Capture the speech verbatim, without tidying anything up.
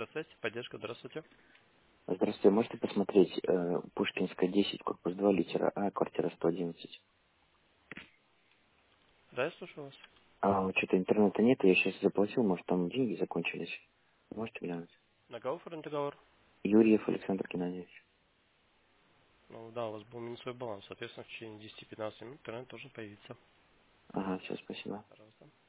Евросвязь, поддержка, здравствуйте. Здравствуйте, можете посмотреть э, Пушкинская десять, корпус два, литера А, квартира сто одиннадцать. Да, я слушаю вас. А вот что-то интернета нет, я сейчас заплатил, может там деньги закончились. Можете глянуть? Договор, форен договор. Юрьев Александр Геннадьевич. Ну да, у вас был минусовой баланс, соответственно, в течение десяти пятнадцати минут интернет должен появиться. Ага, все, спасибо. Пожалуйста.